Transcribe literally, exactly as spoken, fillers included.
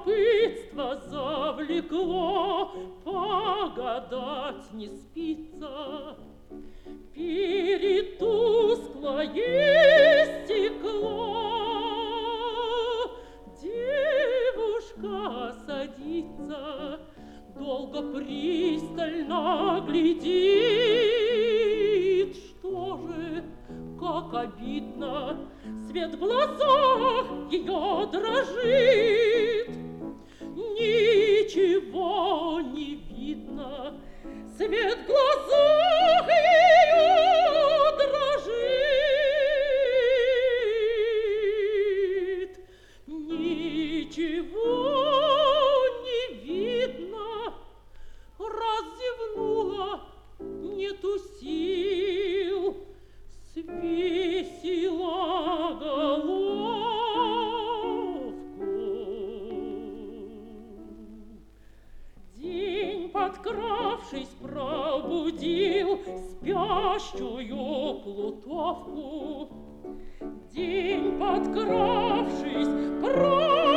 любопытство завлекло, погадать не спится. Перед тусклое стекло девушка садится, долго пристально глядит. Что же, как обидно, свет в глазах ее дрожит. Ничего не видно, свет в глазах ее дрожит. Ничего не видно, раз зевнула, нету сил, свесила головку. День, подкравшись, пробудил спящую плутовку. День, подкравшись, пробудил